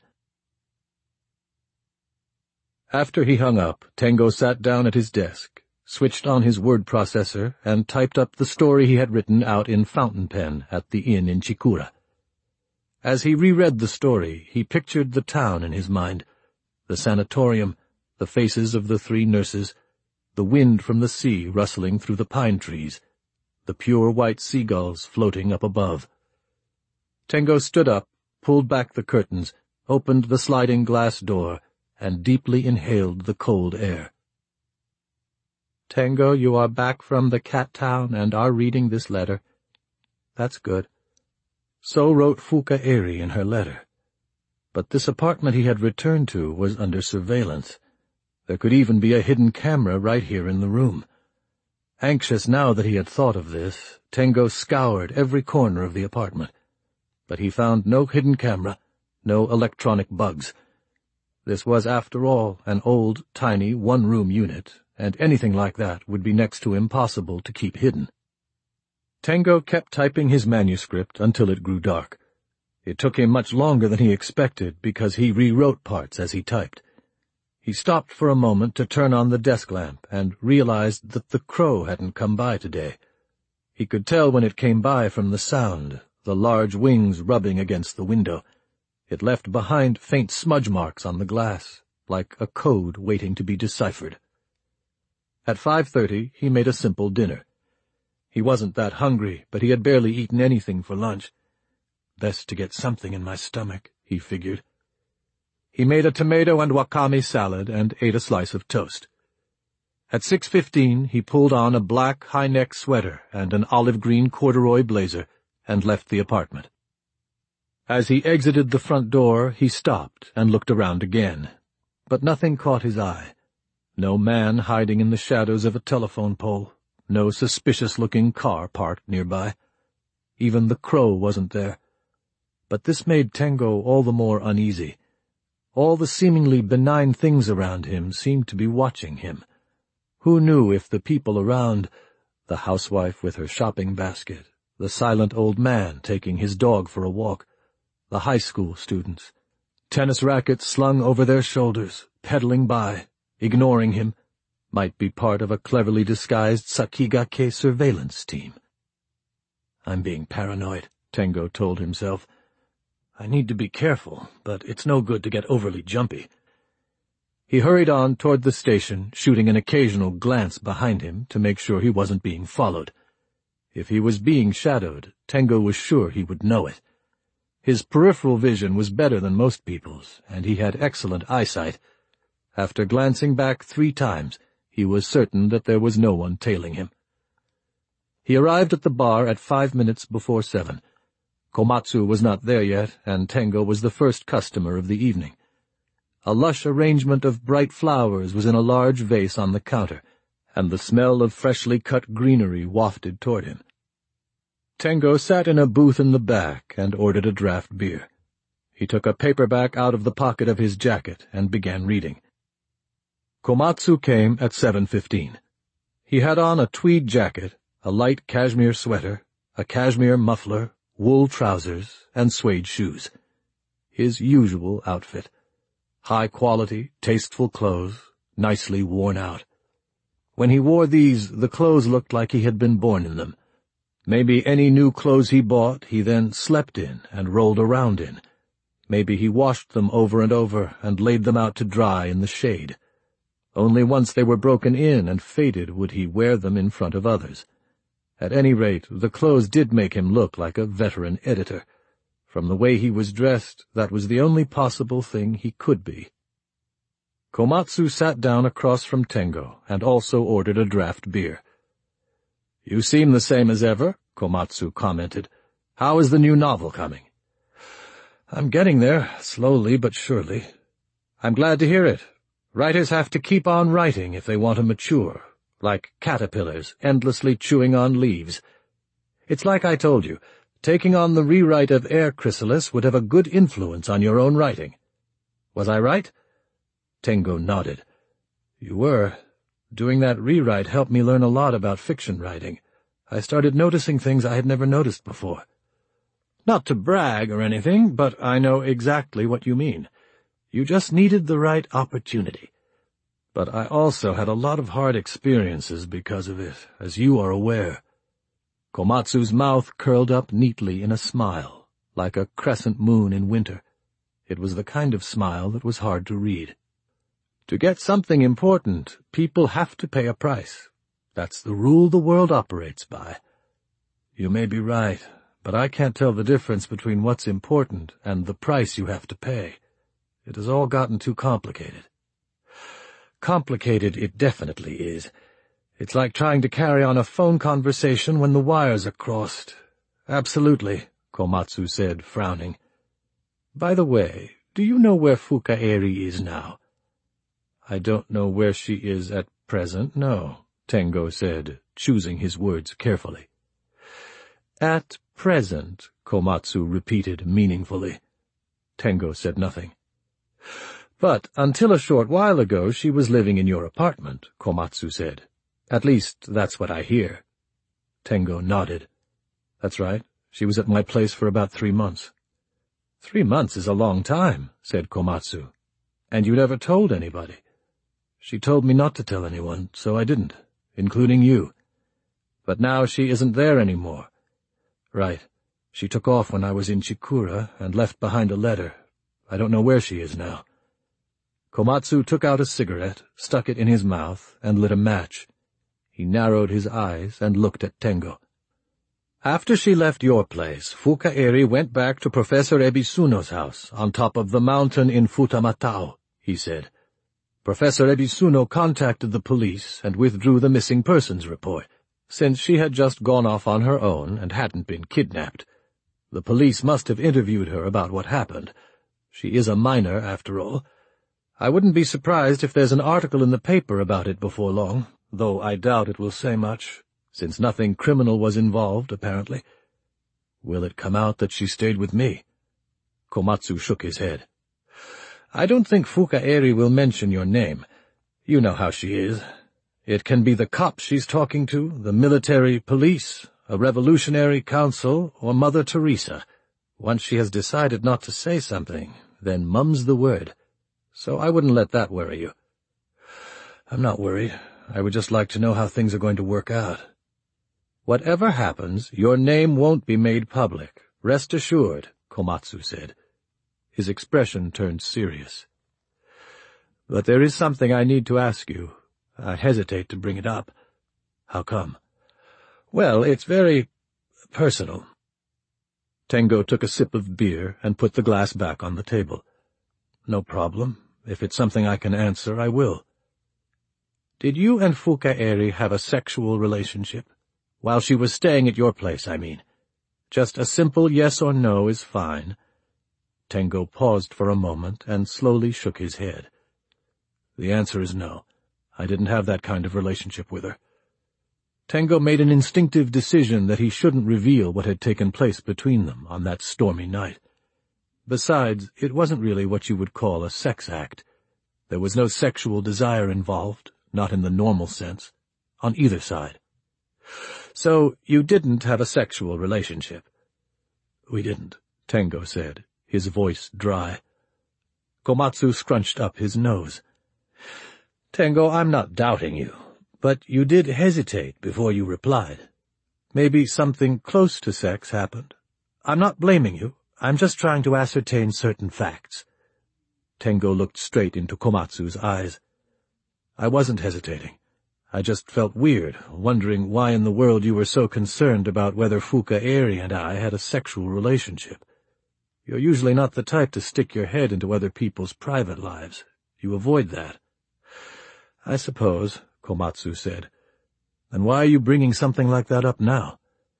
After he hung up, Tengo sat down at his desk, switched on his word processor, and typed up the story he had written out in fountain pen at the inn in Chikura. As he reread the story, he pictured the town in his mind, the sanatorium, the faces of the three nurses, the wind from the sea rustling through the pine trees, the pure white seagulls floating up above. Tengo stood up, pulled back the curtains, opened the sliding glass door, and deeply inhaled the cold air. "Tengo, you are back from the cat town and are reading this letter. That's good." So wrote Fuka Eri in her letter. But this apartment he had returned to was under surveillance. There could even be a hidden camera right here in the room. Anxious now that he had thought of this, Tengo scoured every corner of the apartment. But he found no hidden camera, no electronic bugs. This was, after all, an old, tiny, one-room unit, and anything like that would be next to impossible to keep hidden. Tengo kept typing his manuscript until it grew dark. It took him much longer than he expected because he rewrote parts as he typed. He stopped for a moment to turn on the desk lamp and realized that the crow hadn't come by today. He could tell when it came by from the sound, the large wings rubbing against the window. It left behind faint smudge marks on the glass, like a code waiting to be deciphered. At five thirty he made a simple dinner. He wasn't that hungry, but he had barely eaten anything for lunch. Best to get something in my stomach, he figured. He made a tomato and wakame salad and ate a slice of toast. At six fifteen he pulled on a black high-neck sweater and an olive-green corduroy blazer and left the apartment. As he exited the front door, he stopped and looked around again, but nothing caught his eye. No man hiding in the shadows of a telephone pole, no suspicious-looking car parked nearby. Even the crow wasn't there. But this made Tengo all the more uneasy. All the seemingly benign things around him seemed to be watching him. Who knew if the people around, the housewife with her shopping basket, the silent old man taking his dog for a walk, the high school students, tennis rackets slung over their shoulders, pedaling by, ignoring him, might be part of a cleverly disguised Sakigake surveillance team. I'm being paranoid, Tengo told himself. I need to be careful, but it's no good to get overly jumpy. He hurried on toward the station, shooting an occasional glance behind him to make sure he wasn't being followed. If he was being shadowed, Tengo was sure he would know it. His peripheral vision was better than most people's, and he had excellent eyesight. After glancing back three times, he was certain that there was no one tailing him. He arrived at the bar at five minutes before seven. Komatsu was not there yet, and Tengo was the first customer of the evening. A lush arrangement of bright flowers was in a large vase on the counter, and the smell of freshly cut greenery wafted toward him. Tengo sat in a booth in the back and ordered a draft beer. He took a paperback out of the pocket of his jacket and began reading. Komatsu came at seven fifteen. He had on a tweed jacket, a light cashmere sweater, a cashmere muffler, wool trousers, and suede shoes. His usual outfit. High-quality, tasteful clothes, nicely worn out. When he wore these, the clothes looked like he had been born in them. Maybe any new clothes he bought he then slept in and rolled around in. Maybe he washed them over and over and laid them out to dry in the shade. Only once they were broken in and faded would he wear them in front of others. At any rate, the clothes did make him look like a veteran editor. From the way he was dressed, that was the only possible thing he could be. Komatsu sat down across from Tengo and also ordered a draft beer. "You seem the same as ever," Komatsu commented. "How is the new novel coming?" "I'm getting there, slowly but surely." "I'm glad to hear it. Writers have to keep on writing if they want to mature, like caterpillars endlessly chewing on leaves. It's like I told you, taking on the rewrite of Air Chrysalis would have a good influence on your own writing. Was I right?" Tengo nodded. "You were. Doing that rewrite helped me learn a lot about fiction writing. I started noticing things I had never noticed before. Not to brag or anything, but I know exactly what you mean. You just needed the right opportunity. But I also had a lot of hard experiences because of it, as you are aware." Komatsu's mouth curled up neatly in a smile, like a crescent moon in winter. It was the kind of smile that was hard to read. To get something important, people have to pay a price. That's the rule the world operates by. You may be right, but I can't tell the difference between what's important and the price you have to pay. It has all gotten too complicated. Complicated it definitely is. It's like trying to carry on a phone conversation when the wires are crossed. Absolutely, Komatsu said, frowning. By the way, do you know where Fukaeri is now? I don't know where she is at present, no, Tengo said, choosing his words carefully. At present, Komatsu repeated meaningfully. Tengo said nothing. But until a short while ago she was living in your apartment, Komatsu said. At least that's what I hear. Tengo nodded. That's right, she was at my place for about three months. Three months is a long time, said Komatsu. And you never told anybody. She told me not to tell anyone, so I didn't, including you. But now she isn't there anymore. Right. She took off when I was in Chikura and left behind a letter. I don't know where she is now. Komatsu took out a cigarette, stuck it in his mouth, and lit a match. He narrowed his eyes and looked at Tengo. After she left your place, Fukaeri went back to Professor Ebisuno's house on top of the mountain in Futamatao, he said. Professor Ebisuno contacted the police and withdrew the missing persons report, since she had just gone off on her own and hadn't been kidnapped. The police must have interviewed her about what happened. She is a minor, after all. I wouldn't be surprised if there's an article in the paper about it before long, though I doubt it will say much, since nothing criminal was involved, apparently. Will it come out that she stayed with me? Komatsu shook his head. I don't think Fukaeri will mention your name. You know how she is. It can be the cops she's talking to, the military police, a revolutionary council, or Mother Teresa. Once she has decided not to say something, then mum's the word. So I wouldn't let that worry you. I'm not worried. I would just like to know how things are going to work out. Whatever happens, your name won't be made public. Rest assured, Komatsu said. His expression turned serious. But there is something I need to ask you. I hesitate to bring it up. How come? Well, it's very personal. Tengo took a sip of beer and put the glass back on the table. No problem. If it's something I can answer, I will. Did you and Fukaeri have a sexual relationship? While she was staying at your place, I mean. Just a simple yes or no is fine. Tengo paused for a moment and slowly shook his head. The answer is no. I didn't have that kind of relationship with her. Tengo made an instinctive decision that he shouldn't reveal what had taken place between them on that stormy night. Besides, it wasn't really what you would call a sex act. There was no sexual desire involved, not in the normal sense, on either side. So you didn't have a sexual relationship? We didn't, Tengo said, his voice dry. Komatsu scrunched up his nose. Tengo, I'm not doubting you, but you did hesitate before you replied. Maybe something close to sex happened. I'm not blaming you. I'm just trying to ascertain certain facts. Tengo looked straight into Komatsu's eyes. I wasn't hesitating. I just felt weird, wondering why in the world you were so concerned about whether Fukaeri and I had a sexual relationship. You're usually not the type to stick your head into other people's private lives. You avoid that. I suppose, Komatsu said. Then why are you bringing something like that up now?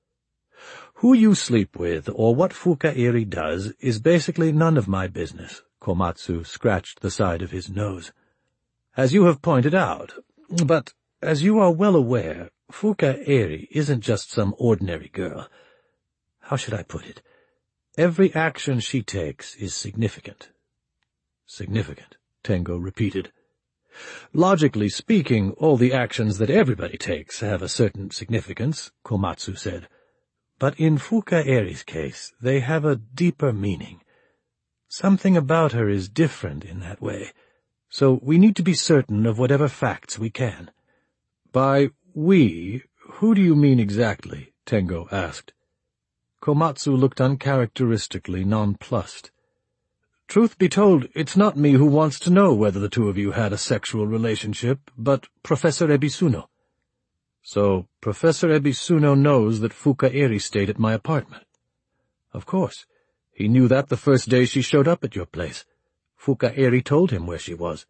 Who you sleep with, or what Fukaeri does, is basically none of my business. Komatsu scratched the side of his nose. As you have pointed out, but as you are well aware, Fukaeri isn't just some ordinary girl. How should I put it? Every action she takes is significant. Significant, Tengo repeated. Logically speaking, all the actions that everybody takes have a certain significance, Komatsu said. But in Fukaeri's case, they have a deeper meaning. Something about her is different in that way, so we need to be certain of whatever facts we can. By we, who do you mean exactly? Tengo asked. Komatsu looked uncharacteristically nonplussed. Truth be told, it's not me who wants to know whether the two of you had a sexual relationship, but Professor Ebisuno. So, Professor Ebisuno knows that Fukaeri stayed at my apartment. Of course. He knew that the first day she showed up at your place. Fukaeri told him where she was.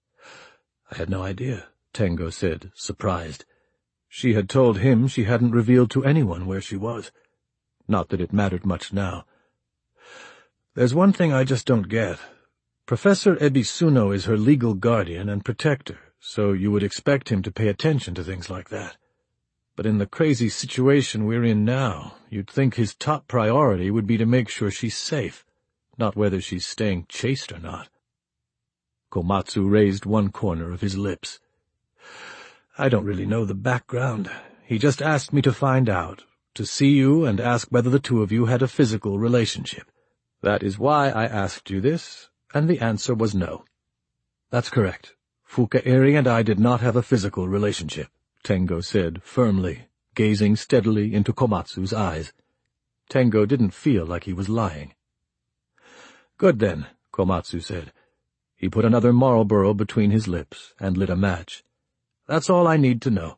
I had no idea, Tengo said, surprised. She had told him she hadn't revealed to anyone where she was. Not that it mattered much now. There's one thing I just don't get. Professor Ebisuno is her legal guardian and protector, so you would expect him to pay attention to things like that. But in the crazy situation we're in now, you'd think his top priority would be to make sure she's safe, not whether she's staying chaste or not. Komatsu raised one corner of his lips. I don't really know the background. He just asked me to find out, to see you and ask whether the two of you had a physical relationship. That is why I asked you this, and the answer was no. That's correct. Fukaeri and I did not have a physical relationship, Tengo said firmly, gazing steadily into Komatsu's eyes. Tengo didn't feel like he was lying. Good then, Komatsu said. He put another Marlboro between his lips and lit a match. That's all I need to know.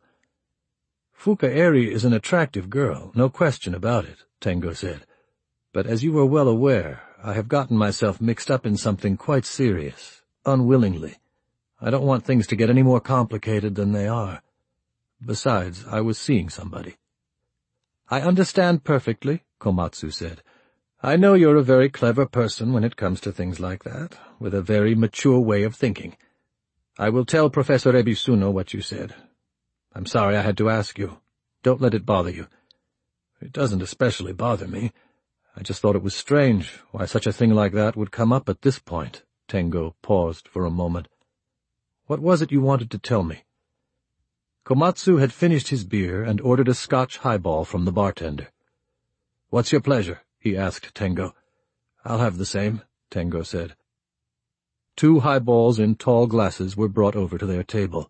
Fukaeri is an attractive girl, no question about it, Tengo said. But as you are well aware, I have gotten myself mixed up in something quite serious, unwillingly. I don't want things to get any more complicated than they are. Besides, I was seeing somebody. I understand perfectly, Komatsu said. I know you're a very clever person when it comes to things like that, with a very mature way of thinking. I will tell Professor Ebisuno what you said. I'm sorry I had to ask you. Don't let it bother you. It doesn't especially bother me. I just thought it was strange why such a thing like that would come up at this point. Tengo paused for a moment. What was it you wanted to tell me? Komatsu had finished his beer and ordered a Scotch highball from the bartender. What's your pleasure? He asked Tengo. I'll have the same, Tengo said. Two highballs in tall glasses were brought over to their table.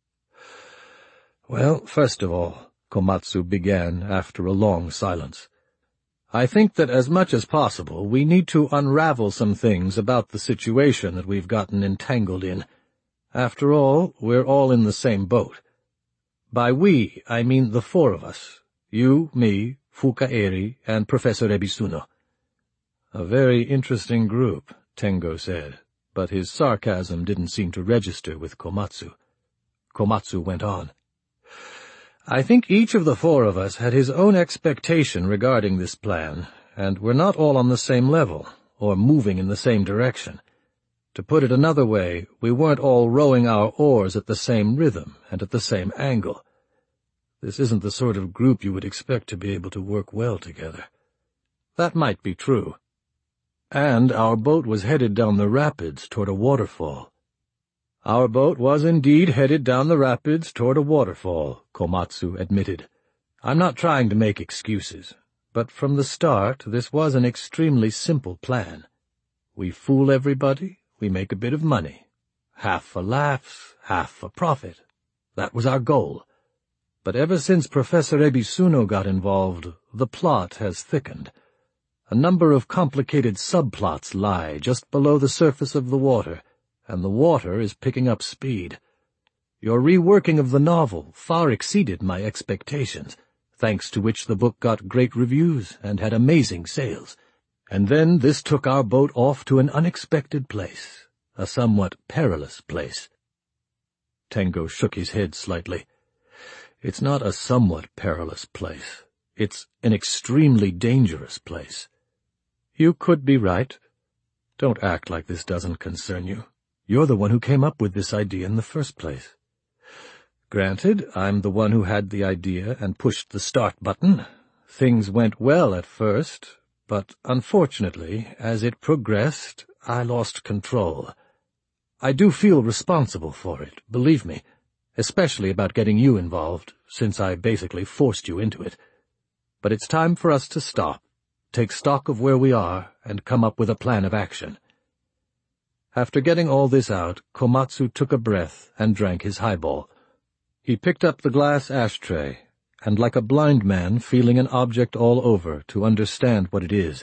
Well, first of all, Komatsu began after a long silence, I think that as much as possible we need to unravel some things about the situation that we've gotten entangled in. After all, we're all in the same boat. By we, I mean the four of us. You, me, Fukaeri, and Professor Ebisuno. A very interesting group, Tengo said, but his sarcasm didn't seem to register with Komatsu. Komatsu went on. I think each of the four of us had his own expectation regarding this plan, and we're not all on the same level, or moving in the same direction. To put it another way, we weren't all rowing our oars at the same rhythm and at the same angle. This isn't the sort of group you would expect to be able to work well together. That might be true. And our boat was headed down the rapids toward a waterfall. Our boat was indeed headed down the rapids toward a waterfall, Komatsu admitted. I'm not trying to make excuses, but from the start this was an extremely simple plan. We fool everybody, we make a bit of money. Half for laughs, half for profit. That was our goal. But ever since Professor Ebisuno got involved, the plot has thickened. A number of complicated subplots lie just below the surface of the water, and the water is picking up speed. Your reworking of the novel far exceeded my expectations, thanks to which the book got great reviews and had amazing sales. And then this took our boat off to an unexpected place, a somewhat perilous place. Tengo shook his head slightly. It's not a somewhat perilous place. It's an extremely dangerous place. You could be right. Don't act like this doesn't concern you. You're the one who came up with this idea in the first place. Granted, I'm the one who had the idea and pushed the start button. Things went well at first, but unfortunately, as it progressed, I lost control. I do feel responsible for it, believe me, especially about getting you involved, since I basically forced you into it. But it's time for us to stop, take stock of where we are, and come up with a plan of action. After getting all this out, Komatsu took a breath and drank his highball. He picked up the glass ashtray, and like a blind man feeling an object all over to understand what it is,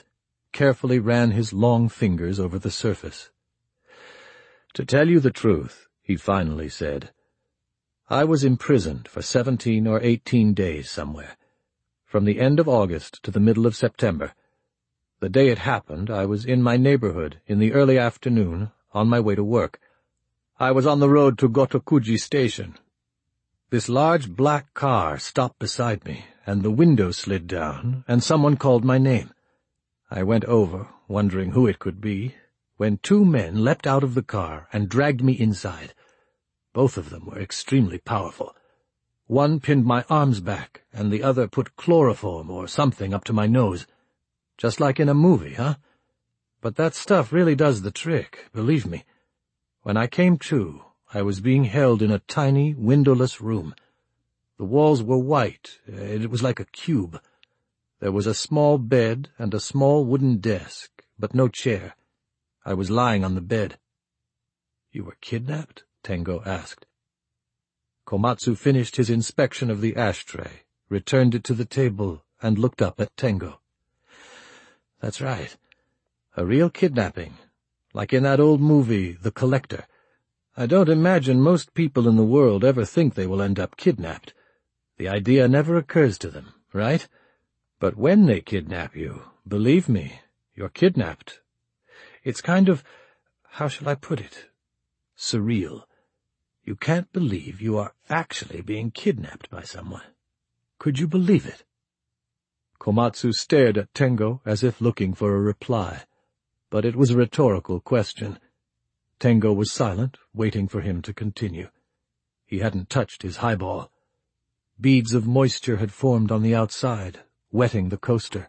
carefully ran his long fingers over the surface. "To tell you the truth," he finally said, "I was imprisoned for seventeen or eighteen days somewhere, from the end of August to the middle of September. The day it happened, I was in my neighborhood in the early afternoon, on my way to work. I was on the road to Gotokuji Station. This large black car stopped beside me, and the window slid down, and someone called my name. I went over, wondering who it could be, when two men leapt out of the car and dragged me inside. Both of them were extremely powerful. One pinned my arms back, and the other put chloroform or something up to my nose. Just like in a movie, huh? But that stuff really does the trick, believe me. When I came to, I was being held in a tiny, windowless room. The walls were white. It was like a cube. There was a small bed and a small wooden desk, but no chair. I was lying on the bed." "You were kidnapped?" Tengo asked. Komatsu finished his inspection of the ashtray, returned it to the table, and looked up at Tengo. "That's right. A real kidnapping, like in that old movie, The Collector. I don't imagine most people in the world ever think they will end up kidnapped. The idea never occurs to them, right? But when they kidnap you, believe me, you're kidnapped. It's kind of, how shall I put it, surreal. You can't believe you are actually being kidnapped by someone. Could you believe it?" Komatsu stared at Tengo as if looking for a reply, but it was a rhetorical question. Tengo was silent, waiting for him to continue. He hadn't touched his highball. Beads of moisture had formed on the outside, wetting the coaster.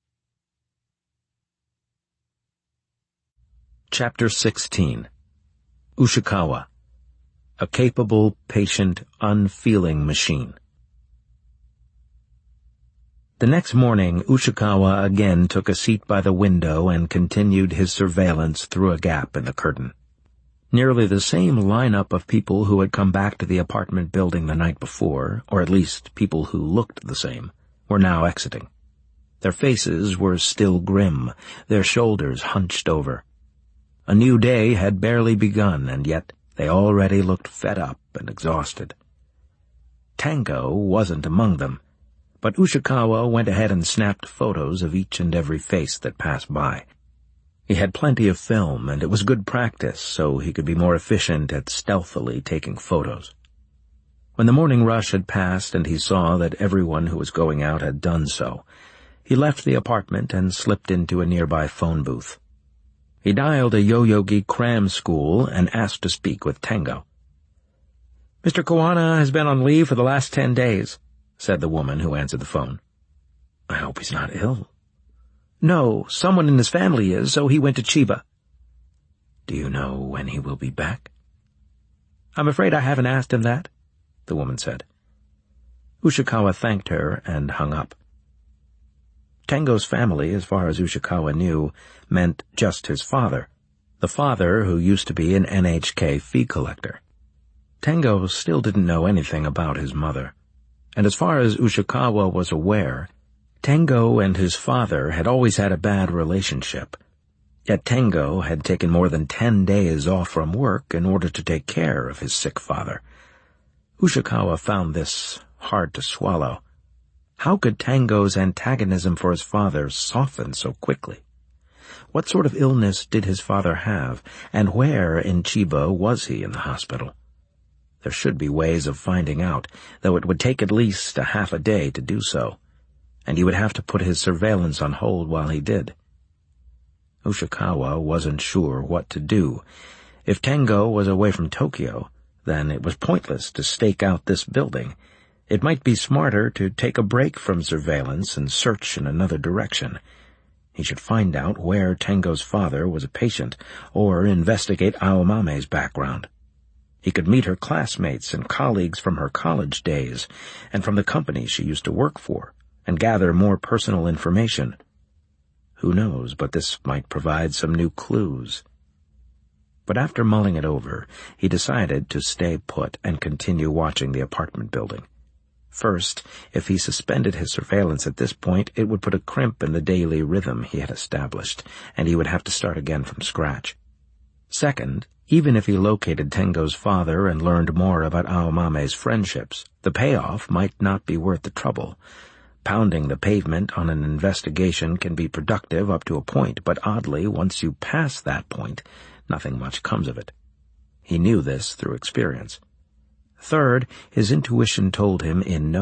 Chapter sixteen. Ushikawa. A capable, patient, unfeeling machine. The next morning, Ushikawa again took a seat by the window and continued his surveillance through a gap in the curtain. Nearly the same lineup of people who had come back to the apartment building the night before, or at least people who looked the same, were now exiting. Their faces were still grim, their shoulders hunched over. A new day had barely begun, and yet they already looked fed up and exhausted. Tengo wasn't among them, but Ushikawa went ahead and snapped photos of each and every face that passed by. He had plenty of film, and it was good practice, so he could be more efficient at stealthily taking photos. When the morning rush had passed and he saw that everyone who was going out had done so, he left the apartment and slipped into a nearby phone booth. He dialed a Yoyogi cram school and asked to speak with Tengo. "Mister Kawana has been on leave for the last ten days, said the woman who answered the phone. "I hope he's not ill." "No, someone in his family is, so he went to Chiba." "Do you know when he will be back?" "I'm afraid I haven't asked him that," the woman said. Ushikawa thanked her and hung up. Tengo's family, as far as Ushikawa knew, meant just his father, the father who used to be an N H K fee collector. Tengo still didn't know anything about his mother, and as far as Ushikawa was aware, Tengo and his father had always had a bad relationship. Yet Tengo had taken more than ten days off from work in order to take care of his sick father. Ushikawa found this hard to swallow. How could Tengo's antagonism for his father soften so quickly? What sort of illness did his father have, and where in Chiba was he in the hospital? There should be ways of finding out, though it would take at least a half a day to do so, and he would have to put his surveillance on hold while he did. Ushikawa wasn't sure what to do. If Tengo was away from Tokyo, then it was pointless to stake out this building. It might be smarter to take a break from surveillance and search in another direction. He should find out where Tengo's father was a patient, or investigate Aomame's background. He could meet her classmates and colleagues from her college days, and from the company she used to work for, and gather more personal information. Who knows, but this might provide some new clues. But after mulling it over, he decided to stay put and continue watching the apartment building. First, if he suspended his surveillance at this point, it would put a crimp in the daily rhythm he had established, and he would have to start again from scratch. Second, even if he located Tengo's father and learned more about Aomame's friendships, the payoff might not be worth the trouble. Pounding the pavement on an investigation can be productive up to a point, but oddly, once you pass that point, nothing much comes of it. He knew this through experience. Third, his intuition told him in no